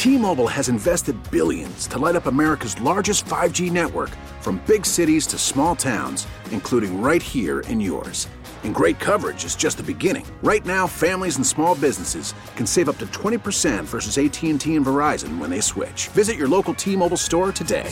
T-Mobile has invested billions to light up America's largest 5G network, from big cities to small towns, including right here in yours. And great coverage is just the beginning. Right now, families and small businesses can save up to 20% versus AT&T and Verizon when they switch. Visit your local T-Mobile store today.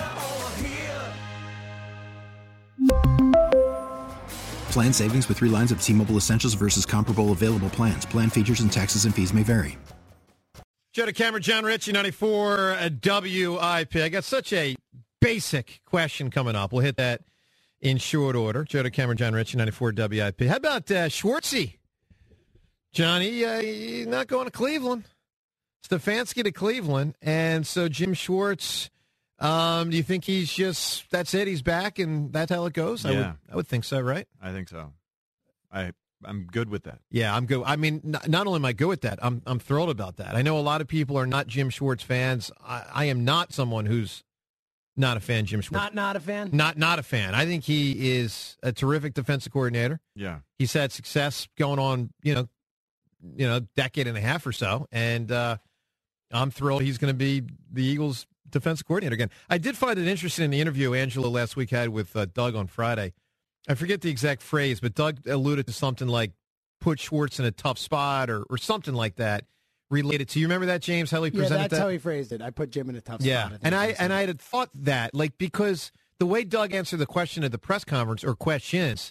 Plan savings with 3 lines of T-Mobile Essentials versus comparable available plans. Plan features and taxes and fees may vary. Joe DeCamara, John Ritchie, 94 WIP. I got such a basic question coming up. We'll hit that in short order. Joe DeCamara, John Ritchie, 94 WIP. How about Schwartzy? Johnny, not going to Cleveland. Stefanski to Cleveland. And so Jim Schwartz, do you think he's just, that's it, he's back, and that's how it goes? Yeah. I would think so, right? I think so. I'm good with that. Yeah, I'm good. I mean, not only am I good with that, I'm thrilled about that. I know a lot of people are not Jim Schwartz fans. I am not someone who's not a fan of Jim Schwartz. Not a fan? Not a fan. I think he is a terrific defensive coordinator. Yeah. He's had success going on, decade and a half or so, and I'm thrilled he's going to be the Eagles' defensive coordinator again. I did find it interesting in the interview Angela last week had with Doug on Friday. I forget the exact phrase, but Doug alluded to something like put Schwartz in a tough spot or something like that related to, you remember that, James, how he presented that? Yeah, that's how he phrased it. I put Jim in a tough spot. Yeah, and I had thought that, because the way Doug answered the question at the press conference, or questions,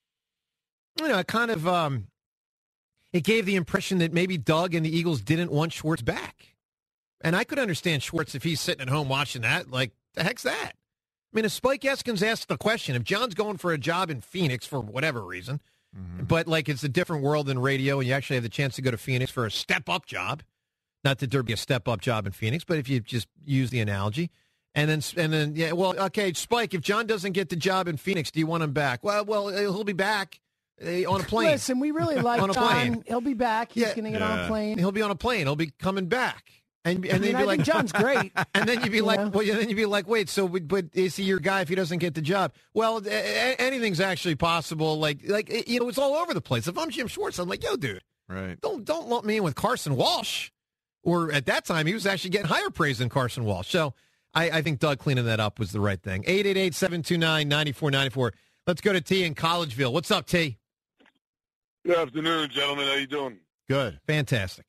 it kind of, it gave the impression that maybe Doug and the Eagles didn't want Schwartz back. And I could understand Schwartz if he's sitting at home watching that, the heck's that? I mean, if Spike Eskins asked the question, if John's going for a job in Phoenix for whatever reason, but it's a different world than radio and you actually have the chance to go to Phoenix for a step-up job, not that there'd be a step-up job in Phoenix, but if you just use the analogy, and then yeah, well, okay, Spike, if John doesn't get the job in Phoenix, do you want him back? Well, he'll be back on a plane. Listen, we really like on a John. plane. He'll be back. He's going to get on a plane. He'll be on a plane. He'll be coming back. And then you'd be I think John's great. And then you'd be wait, but is he your guy if he doesn't get the job? Well, anything's actually possible. It's all over the place. If I'm Jim Schwartz, I'm like, yo, dude, right? Don't lump me in with Carson Walsh. Or at that time, he was actually getting higher praise than Carson Walsh. So I think Doug cleaning that up was the right thing. 888-729-9494. Let's go to T in Collegeville. What's up, T? Good afternoon, gentlemen. How you doing? Good. Fantastic.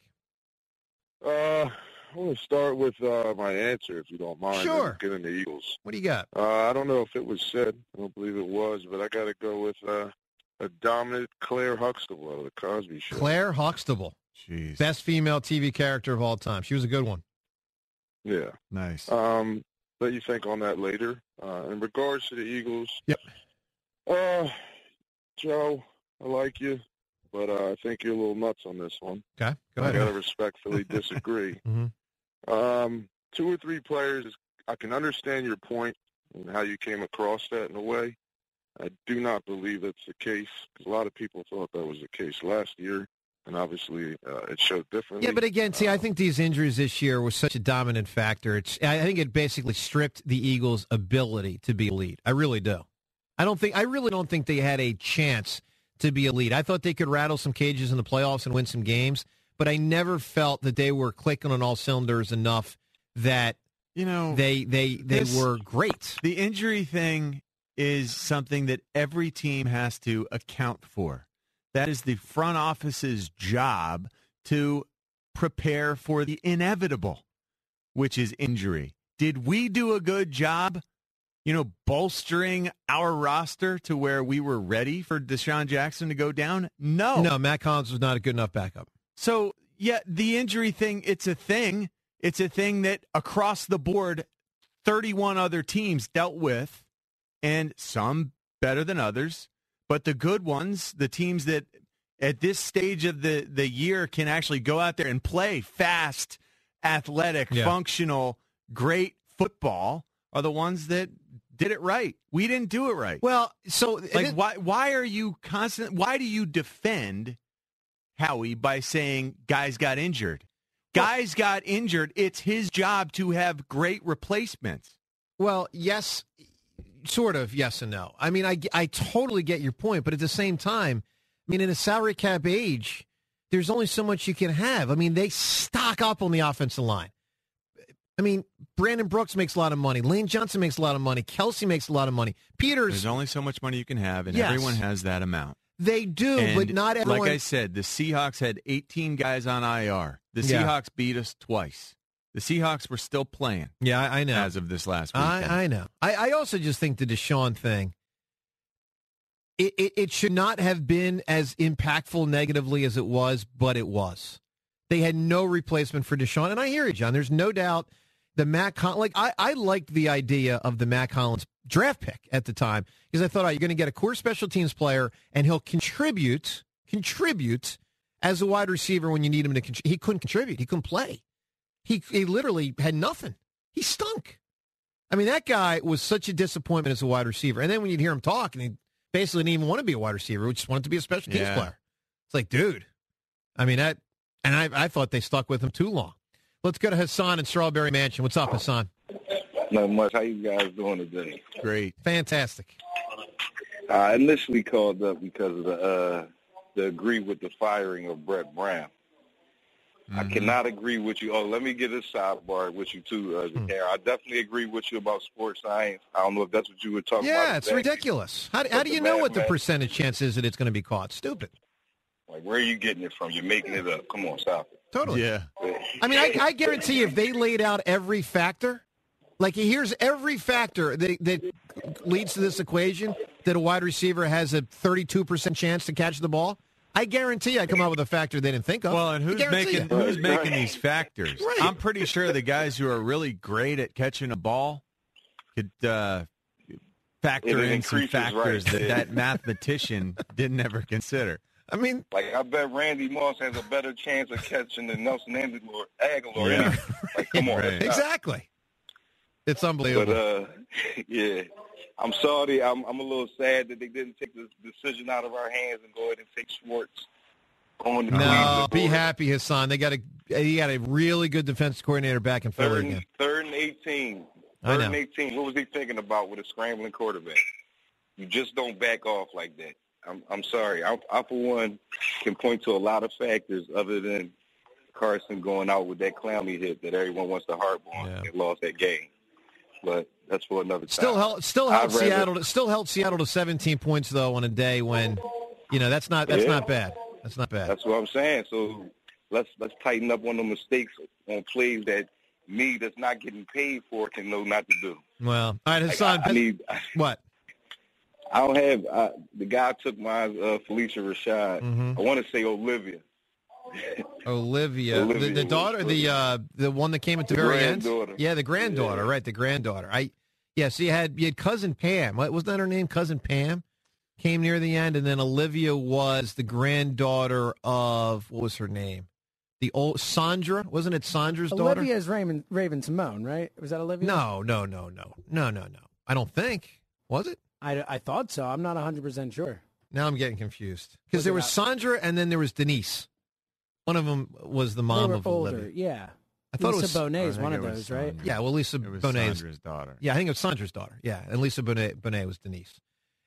I want to start with my answer, if you don't mind. Sure. Get into Eagles. What do you got? I don't know if it was said. I don't believe it was, but I got to go with a dominant Claire Huxtable of the Cosby Show. Claire Huxtable. Jeez. Best female TV character of all time. She was a good one. Yeah. Nice. Let you think on that later. In regards to the Eagles. Yep. Joe, I like you, but I think you're a little nuts on this one. Okay. Go ahead. I got to respectfully disagree. 2 or 3 players, I can understand your point and how you came across that in a way. I do not believe that's the case, because a lot of people thought that was the case last year, and obviously it showed differently. Yeah, but again, I think these injuries this year was such a dominant factor. I think it basically stripped the Eagles' ability to be elite. I really do. I really don't think they had a chance to be elite. I thought they could rattle some cages in the playoffs and win some games, but I never felt that they were clicking on all cylinders enough that they were great. The injury thing is something that every team has to account for. That is the front office's job to prepare for the inevitable, which is injury. Did we do a good job, bolstering our roster to where we were ready for Deshaun Jackson to go down? No. No, Matt Collins was not a good enough backup. So, yeah, the injury thing, it's a thing. It's a thing that across the board, 31 other teams dealt with, and some better than others. But the good ones, the teams that at this stage of the year can actually go out there and play fast, athletic, functional, great football, are the ones that did it right. We didn't do it right. Well, so why are you why do you defend Howie by saying guys got injured? Guys got injured. It's his job to have great replacements. Well, yes, sort of yes and no. I mean, I totally get your point, but at the same time, I mean, in a salary cap age, there's only so much you can have. I mean, they stock up on the offensive line. I mean, Brandon Brooks makes a lot of money. Lane Johnson makes a lot of money. Kelsey makes a lot of money. Peters. There's only so much money you can have, and Yes. everyone has that amount. They do, And but not everyone. like I said, the Seahawks had 18 guys on IR. The Yeah. Seahawks beat us twice. The Seahawks were still playing. Yeah, I know. As of this last weekend. I know. I also just think the Deshaun thing, it should not have been as impactful negatively as it was, but it was. They had no replacement for Deshaun. And I hear you, John. There's no doubt the Matt Collins, I liked the idea of the Matt Collins draft pick at the time because I thought, you're going to get a core special teams player and he'll contribute as a wide receiver when you need him to contribute. He couldn't contribute. He couldn't play. He literally had nothing. He stunk. I mean, that guy was such a disappointment as a wide receiver. And then when you'd hear him talk, and he basically didn't even want to be a wide receiver. He just wanted to be a special teams player. It's like, dude. I mean, I thought they stuck with him too long. Let's go to Hassan in Strawberry Mansion. What's up, Hassan? Not much. How you guys doing today? Great. Fantastic. I initially called up because of to agree with the firing of Brett Brown. I cannot agree with you. Oh, let me get a sidebar with you, too, Zakar. I definitely agree with you about sports science. I don't know if that's what you were talking about. Yeah, it's ridiculous. How do you know what the percentage chance is that it's going to be caught? Stupid. Like, where are you getting it from? You're making it up. Come on, stop it. Totally. Yeah. I mean, I guarantee you if they laid out every factor, like here's every factor that leads to this equation that a wide receiver has a 32% chance to catch the ball, I guarantee I come up with a factor they didn't think of. Well, and who's making these factors? Right. I'm pretty sure the guys who are really great at catching a ball could factor in some factors that mathematician didn't ever consider. I mean, like, I bet Randy Moss has a better chance of catching than Nelson Aguilar. Yeah. Like, come on. Right. Exactly. It's unbelievable. But, yeah, I'm sorry. I'm a little sad that they didn't take this decision out of our hands and go ahead and take Schwartz on the Cleveland. Be happy, Hassan. They got a really good defense coordinator back in Philly again. Third and 18. I know. Third and 18. What was he thinking about with a scrambling quarterback? You just don't back off like that. I'm sorry. I, for one, can point to a lot of factors other than Carson going out with that clammy hit that everyone wants to harp on and lost that game. But that's for another time. Still held Seattle to 17 points though on a day when, that's not bad. That's not bad. That's what I'm saying. So let's tighten up on the mistakes on plays that me that's not getting paid for can know not to do. Well, all right, Hassan. What? I don't have the guy took my Felicia Rashad. I want to say Olivia. Olivia, the daughter, the one that came at the very end. Yeah, the granddaughter, right? The granddaughter. So you had cousin Pam. What was that her name? Cousin Pam came near the end, and then Olivia was the granddaughter of what was her name? The old Sandra, wasn't it Sandra's daughter? Olivia is Raven Simone, right? Was that Olivia? No. I don't think. Was it? I thought so. I'm not 100% sure. Now I'm getting confused because there was Sandra and then there was Denise. One of them was the mom of older, Olivia. Yeah. I thought Lisa it was Bonet is one of those, right? Yeah, well, Lisa It was Bonet's Sandra's daughter. Yeah, I think it was Sandra's daughter. Yeah, and Lisa Bonet was Denise.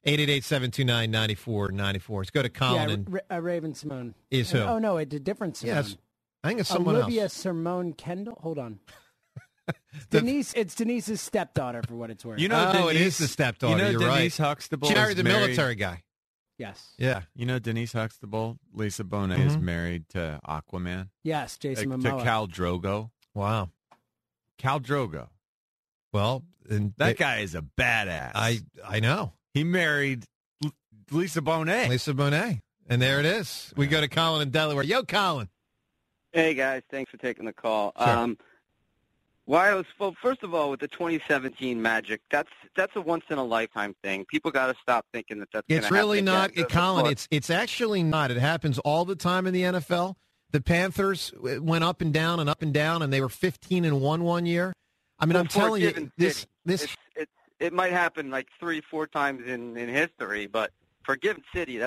888-729-9494. Let's go to Colin. Yeah, Raven Simone. Is who? Oh, no, it's a different Simone. Yes. I think it's someone Olivia else. Simone Kendall? Hold on. Denise, it's Denise's stepdaughter, for what it's worth. Denise, it is the stepdaughter. You're Denise right. Huxtable. She married the married, military guy. Yes. Yeah. Denise Huxtable, Lisa Bonet is married to Aquaman. Yes, Jason to Momoa. Khal Drogo. Wow. Khal Drogo. Well, that guy is a badass. I know. He married Lisa Bonet. Lisa Bonet. And there it is. We go to Colin in Delaware. Yo, Colin. Hey, guys. Thanks for taking the call. Sure. First of all, with the 2017 Magic, that's a once-in-a-lifetime thing. People got to stop thinking that's going to happen. It's really not, again. Colin. It's actually not. It happens all the time in the NFL. The Panthers went up and down, and they were 15-1 one year. I mean, I'm telling you, it might happen like 3-4 times in history, but for Given City,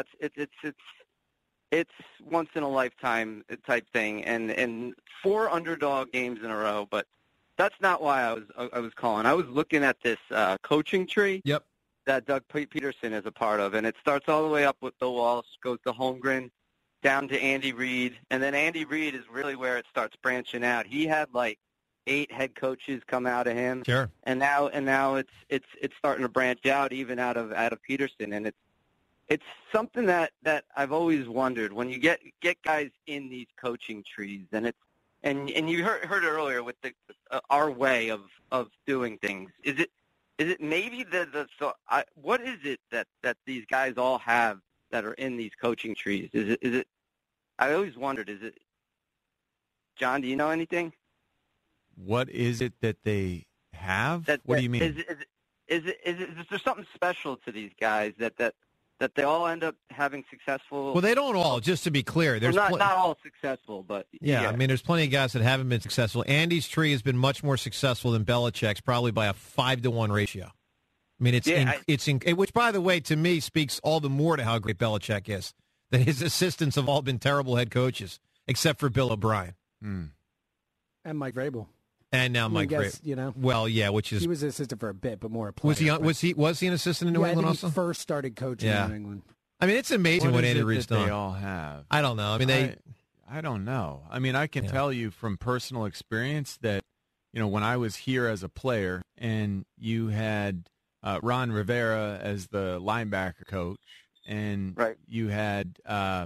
it's once in a lifetime type thing, and 4 underdog games in a row. But that's not why I was calling. I was looking at this coaching tree. Yep. That Doug Peterson is a part of, and it starts all the way up with Bill Walsh, goes to Holmgren, down to Andy Reid, and then Andy Reid is really where it starts branching out. He had like 8 head coaches come out of him. Sure. And now it's starting to branch out even out of Peterson, and it's something that I've always wondered when you get guys in these coaching trees, and you heard it earlier with our way of doing things. Is it maybe what is it that these guys all have that are in these coaching trees? Is it? I always wondered. Is it? John, do you know anything? What is it that they have? What do you mean? Is there something special to these guys that they all end up having successful? Well, they don't all. Just to be clear, there's not all successful, but yeah. I mean, there's plenty of guys that haven't been successful. Andy's tree has been much more successful than Belichick's, probably by a 5-to-1 ratio. I mean, which, by the way, to me speaks all the more to how great Belichick is. That his assistants have all been terrible head coaches, except for Bill O'Brien and Mike Vrabel. And now Mike Vrabel. Well, yeah, which is he was an assistant for a bit, but more a player. Was he an assistant in New England also? He first started coaching in New England. I mean, it's amazing what Andy Reid's done. They all have. I don't know. I mean, I don't know. I mean, I can tell you from personal experience that when I was here as a player, and you had Ron Rivera as the linebacker coach, and you had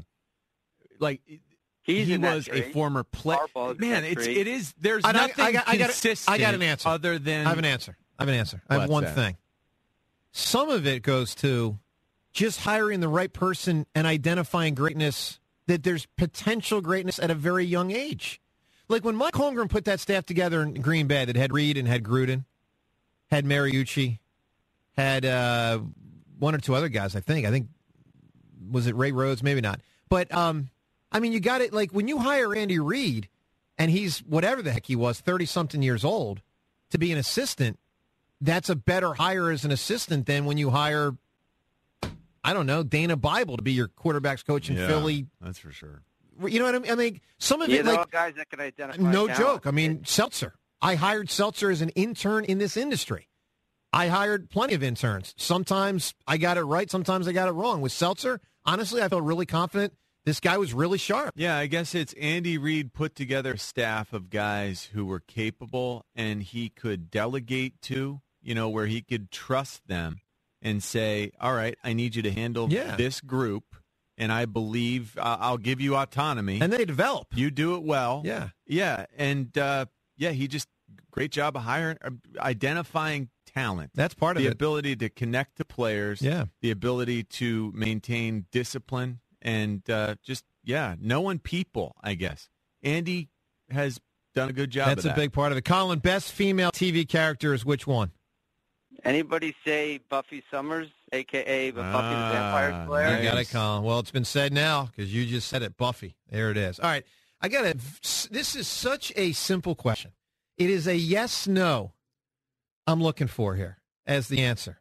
he was a former player. Man, it is. There's nothing consistent. I got an answer. Other than I have an answer. I have one thing. Some of it goes to just hiring the right person and identifying greatness. That there's potential greatness at a very young age. Like when Mike Holmgren put that staff together in Green Bay, that had Reed and had Gruden, had Mariucci, had one or two other guys. I think was it Ray Rhodes? Maybe not. But I mean, you got it. Like when you hire Andy Reid, and he's whatever the heck he was, 30-something years old, to be an assistant, that's a better hire as an assistant than when you hire, I don't know, Dana Bible to be your quarterback's coach in Philly. That's for sure. You know what I mean? I mean, some of it, they're all guys that can identify. No talent. joke. I mean, Seltzer. I hired Seltzer as an intern in this industry. I hired plenty of interns. Sometimes I got it right. Sometimes I got it wrong. With Seltzer, honestly, I felt really confident. This guy was really sharp. Yeah, I guess it's Andy Reid put together a staff of guys who were capable and he could delegate to, where he could trust them and say, all right, I need you to handle this group, and I believe I'll give you autonomy. And they develop. You do it well. Yeah. Yeah, and, he just, great job of identifying talent. That's part of it. The ability to connect to players. Yeah. The ability to maintain discipline. And knowing people, I guess. Andy has done a good job That's of that. a big part of it. Colin, best female TV character is which one? Anybody say Buffy Summers, a.k.a. Buffy the Vampire Slayer? You got it, Colin. Well, it's been said now because you just said it, Buffy. There it is. All right. This is such a simple question. It is a yes, no I'm looking for here as the answer.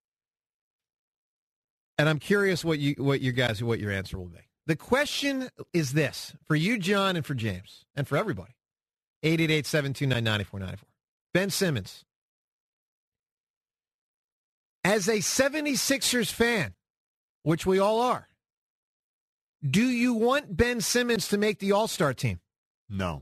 And I'm curious what your answer will be. The question is this, for you, John, and for James, and for everybody. 888-729-9494. Ben Simmons. As a 76ers fan, which we all are, do you want Ben Simmons to make the All-Star team? No.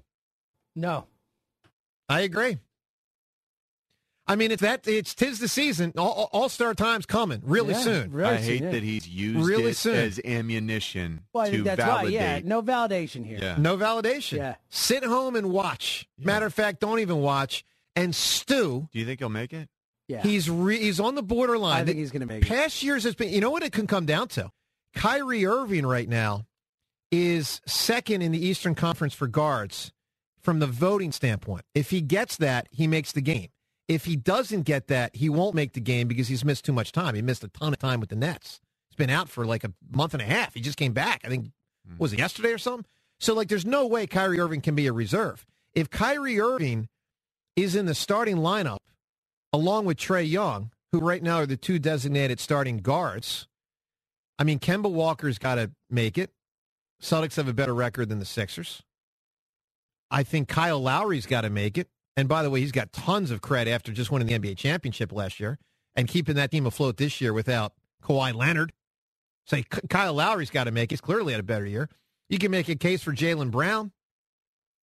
I agree. I mean, it's 'tis the season. All-Star time's coming really soon. Really I hate that he's used as ammunition to that's validate. Why, no validation here. Yeah. No validation. Yeah. Sit home and watch. Yeah. Matter of fact, don't even watch. And Stu. Do you think he'll make it? Yeah. He's on the borderline. I think he's going to make it. Past years has been, you know what it can come down to? Kyrie Irving right now is second in the Eastern Conference for guards from the voting standpoint. If he gets that, he makes the game. If he doesn't get that, he won't make the game because he's missed too much time. He missed a ton of time with the Nets. He's been out for like a month and a half. He just came back. I think, was it yesterday or something? So, there's no way Kyrie Irving can be a reserve. If Kyrie Irving is in the starting lineup, along with Trae Young, who right now are the two designated starting guards, I mean, Kemba Walker's got to make it. Celtics have a better record than the Sixers. I think Kyle Lowry's got to make it. And by the way, he's got tons of credit after just winning the NBA championship last year and keeping that team afloat this year without Kawhi Leonard. Say Kyle Lowry's got to make it. He's clearly had a better year. You can make a case for Jaylen Brown.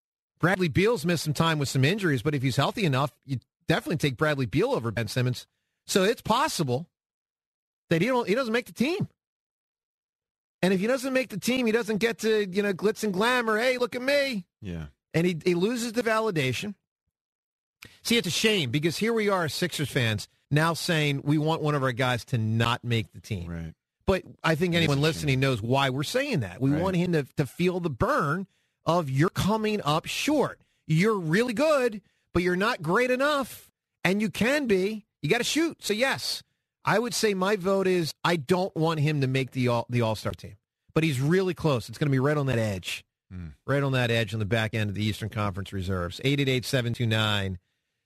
Bradley Beal's missed some time with some injuries, but if he's healthy enough, you definitely take Bradley Beal over Ben Simmons. So it's possible that he doesn't make the team. And if he doesn't make the team, he doesn't get to, glitz and glamour. Hey, look at me. Yeah. And he loses the validation. See, it's a shame because here we are, Sixers fans, now saying we want one of our guys to not make the team. Right. But I think anyone listening knows why we're saying that. We want him to feel the burn of you're coming up short. You're really good, but you're not great enough. And you can be. You got to shoot. So, yes, I would say my vote is I don't want him to make the All-Star team. But he's really close. It's going to be right on that edge. Right on that edge on the back end of the Eastern Conference reserves. 888-729-9494.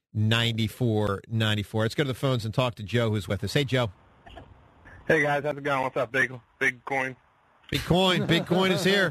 Let's go to the phones and talk to Joe, who's with us. Hey, Joe. Hey, guys. How's it going? What's up, Big Coin? Big Coin is here.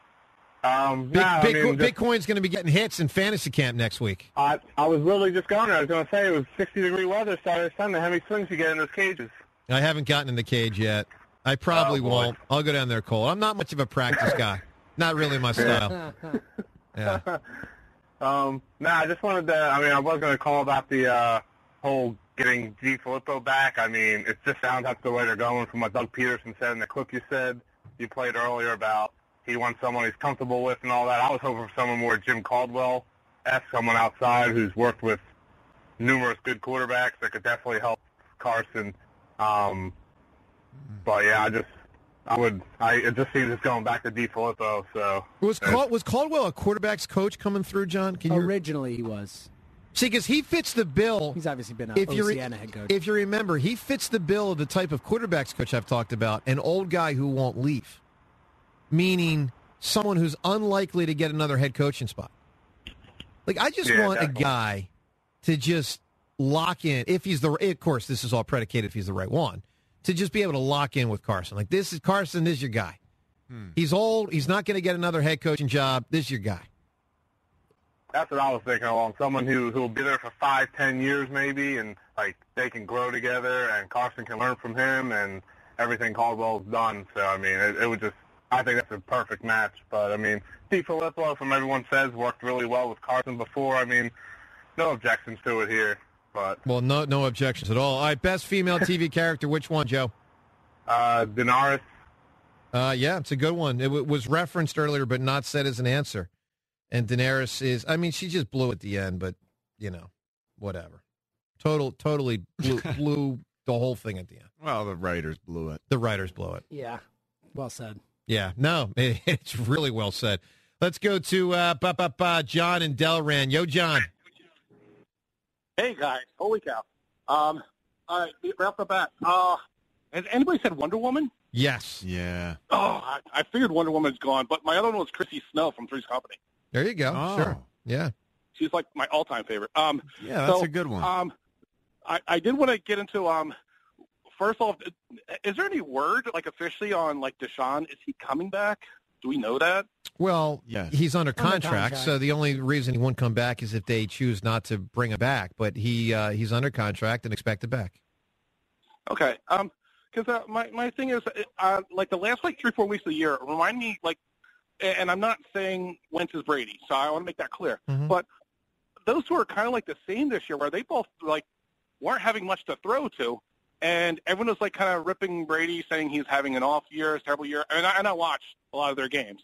Big Coin's going to be getting hits in fantasy camp next week. I was literally just going there. I was going to say it was 60-degree weather Saturday, Sunday. How many swings you get in those cages? I haven't gotten in the cage yet. I probably won't. I'll go down there cold. I'm not much of a practice guy. Not really my style. Yeah. I just wanted to, I was going to call about the whole getting DiFilippo back. It just sounds like the way they're going from what Doug Peterson said in the clip you played earlier about he wants someone he's comfortable with and all that. I was hoping for someone more Jim Caldwell-esque, someone outside who's worked with numerous good quarterbacks that could definitely help Carson. But yeah, it just seems it's going back to DiFilippo. So was Caldwell a quarterback's coach coming through, John? Originally he was. See, because he fits the bill. He's obviously been an Oceana head coach. If you remember, he fits the bill of the type of quarterback's coach I've talked about, an old guy who won't leave, meaning someone who's unlikely to get another head coaching spot. Like, I just want a guy to just lock in, if he's of course, this is all predicated if he's the right one, to just be able to lock in with Carson. Like, Carson is your guy. He's old. He's not going to get another head coaching job. This is your guy. That's what I was thinking along. Someone who will be there for 5-10 years maybe, and they can grow together, and Carson can learn from him, and everything Caldwell's done. So it would just, I think that's a perfect match. But DiFilippo, from everyone says, worked really well with Carson before. No objections to it here. But no objections at all. All right, best female TV character, which one, Joe? Daenerys. Yeah, it's a good one. It was referenced earlier, but not said as an answer. And Daenerys is, she just blew at the end, but, whatever. Totally blew the whole thing at the end. Well, the writers blew it. The writers blew it. Yeah, well said. Yeah, no, it's really well said. Let's go to John in Delran. Yo, John. Hey, guys. Holy cow. All right, right off the bat, has anybody said Wonder Woman? Yes. Yeah. Oh, I figured Wonder Woman's gone, but my other one was Chrissy Snow from Three's Company. There you go. Oh. Sure. Yeah. She's like my all-time favorite. Yeah, that's a good one. I did want to get into, first off, is there any word, officially on, Deshaun? Is he coming back? Do we know that? Well, yes. He's under contract, so the only reason he won't come back is if they choose not to bring him back. But he's under contract and expected back. Okay. Because my thing is, the last 3-4 weeks of the year, remind me, and I'm not saying Wentz is Brady, so I want to make that clear. Mm-hmm. But those two are kind of the same this year, where they both weren't having much to throw to, and everyone was kind of ripping Brady, saying he's having an off year, a terrible year. And I watched a lot of their games.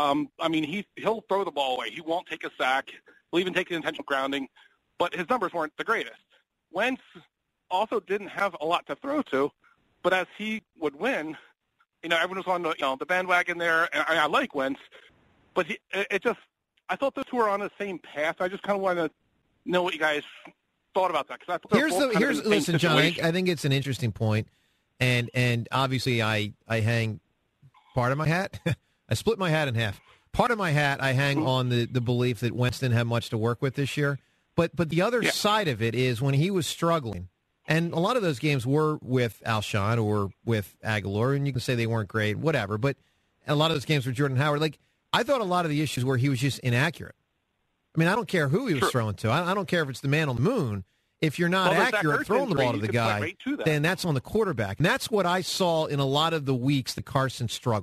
He'll throw the ball away. He won't take a sack. He'll even take an intentional grounding, but his numbers weren't the greatest. Wentz also didn't have a lot to throw to, but as he would win, everyone was on the bandwagon there, and I like Wentz, but I thought those two were on the same path. I just kind of wanted to know what you guys thought about that. Listen, John, I think it's an interesting point, and obviously I hang part of my hat. I split my hat in half. Part of my hat I hang on the belief that Wentz didn't have much to work with this year, but the other side of it is when he was struggling. And a lot of those games were with Alshon or with Aguilar, and you can say they weren't great, whatever. But a lot of those games were Jordan Howard. I thought a lot of the issues were he was just inaccurate. I don't don't care who he was throwing to. I don't care if it's the man on the moon. If you're not accurate throwing the ball to the guy, then that's on the quarterback. And that's what I saw in a lot of the weeks that Carson struggled.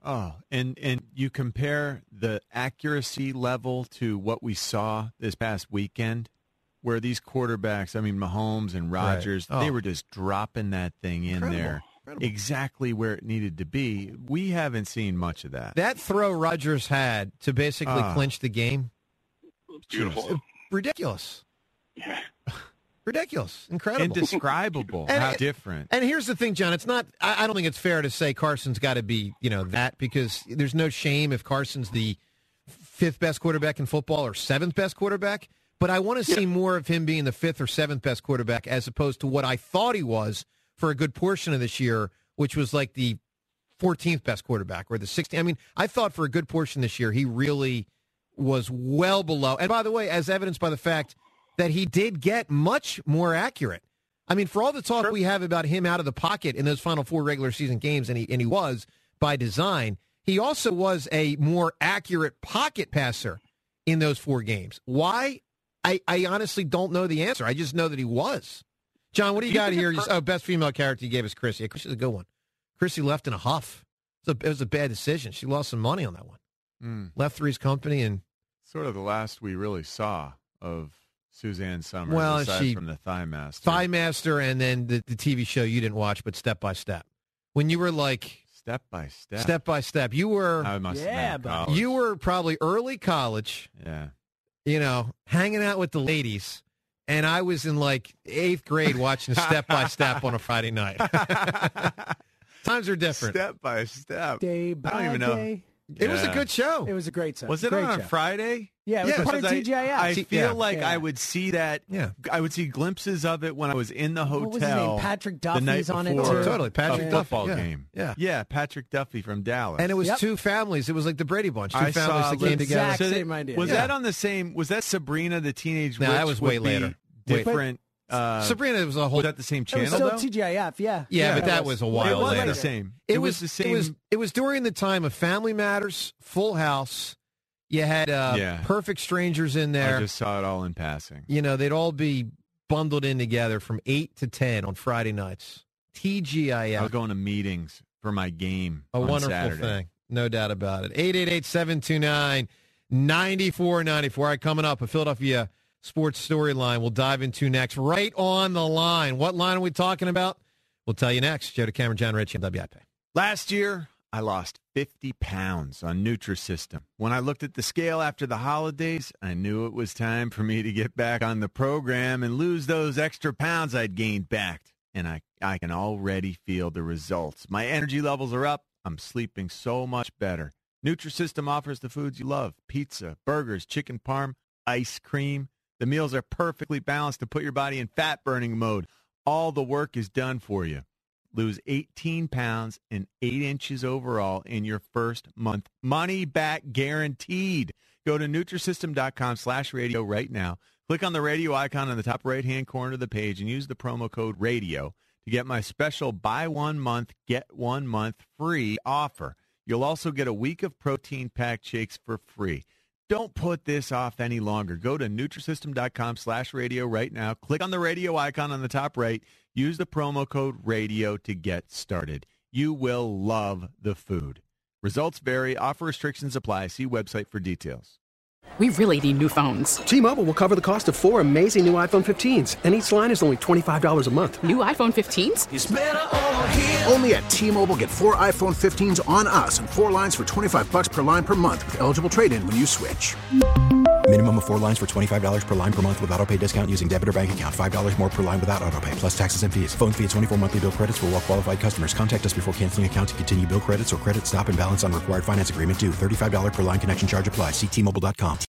Oh, and you compare the accuracy level to what we saw this past weekend, where these quarterbacks, I mean, Mahomes and Rodgers, they were just dropping that thing in there exactly where it needed to be. We haven't seen much of that. That throw Rodgers had to basically clinch the game. Beautiful. Ridiculous. Yeah. Ridiculous. Incredible. Indescribable. How different. And here's the thing, John. It's not. I don't think it's fair to say Carson's got to be, that, because there's no shame if Carson's the 5th best quarterback in football or 7th best quarterback. But I want to see more of him being the 5th or 7th best quarterback as opposed to what I thought he was for a good portion of this year, which was like the 14th best quarterback or the 16th. I mean, I thought for a good portion this year he really was well below. And by the way, as evidenced by the fact that he did get much more accurate. I mean, for all the talk we have about him out of the pocket in those final 4 regular season games, and he was by design, he also was a more accurate pocket passer in those 4 games. Why? I honestly don't know the answer. I just know that he was. John, what do you got here? Best female character you gave us, Chrissy. Yeah, Chrissy's a good one. Chrissy left in a huff. It was a bad decision. She lost some money on that one. Left Three's Company and sort of the last we really saw of Suzanne Summers, aside from the Thigh Master. Thigh Master, and then the TV show you didn't watch, but Step by Step. When you were like... Step by Step. Step by Step. You were... I must have been in college. You were probably early college. Yeah. Hanging out with the ladies. And I was in like 8th grade watching Step by Step on a Friday night. Times are different. Step by Step. Day by I don't even know. day. It was a good show. It was a great show. Was it on a Friday? Yeah, it was part of TGIF. I feel like I would see that. Yeah. I would see glimpses of it when I was in the hotel. What was his name? Patrick Duffy's the night on it before too. Totally, Patrick a Duffy. football game. Yeah, Patrick Duffy from Dallas. And it was 2 families. It was like the Brady Bunch. 2 families that came together. Exact same idea. Was that on the same? Was that Sabrina the Teenage Witch? No, that was way later. Different. Sabrina was a whole. Was that the same channel? It was still though? TGIF. Yeah. Yeah, but that was a while later. It later. wasn't the same. It was the same. It was during the time of Family Matters, Full House. You had Perfect Strangers in there. I just saw it all in passing. They'd all be bundled in together from 8 to 10 on Friday nights. TGIF. I was going to meetings for my game A on wonderful Saturday. thing. No doubt about it. 888-729-9494. All right, coming up, a Philadelphia sports storyline we'll dive into next. Right on the line. What line are we talking about? We'll tell you next. Joe DeCamera, John Ritchie, and WIP. Last year, I lost 50 pounds on Nutrisystem. When I looked at the scale after the holidays, I knew it was time for me to get back on the program and lose those extra pounds I'd gained back. And I can already feel the results. My energy levels are up. I'm sleeping so much better. Nutrisystem offers the foods you love: pizza, burgers, chicken parm, ice cream. The meals are perfectly balanced to put your body in fat-burning mode. All the work is done for you. Lose 18 pounds and 8 inches overall in your first month. Money back guaranteed. Go to Nutrisystem.com/radio right now. Click on the radio icon on the top right-hand corner of the page and use the promo code RADIO to get my special buy 1 month, get 1 month free offer. You'll also get a week of protein-packed shakes for free. Don't put this off any longer. Go to Nutrisystem.com/radio right now. Click on the radio icon on the top right. Use the promo code RADIO to get started. You will love the food. Results vary. Offer restrictions apply. See website for details. We really need new phones. T-Mobile will cover the cost of 4 amazing new iPhone 15s, and each line is only $25 a month. New iPhone 15s? It's better over here. Only at T-Mobile, get 4 iPhone 15s on us and 4 lines for $25 per line per month with eligible trade-in when you switch. Minimum of 4 lines for $25 per line per month with autopay discount using debit or bank account. $5 more per line without autopay, plus taxes and fees. Phone fee at 24 monthly bill credits for well-qualified customers. Contact us before canceling account to continue bill credits or credit stop and balance on required finance agreement due. $35 per line connection charge applies. See T-Mobile.com.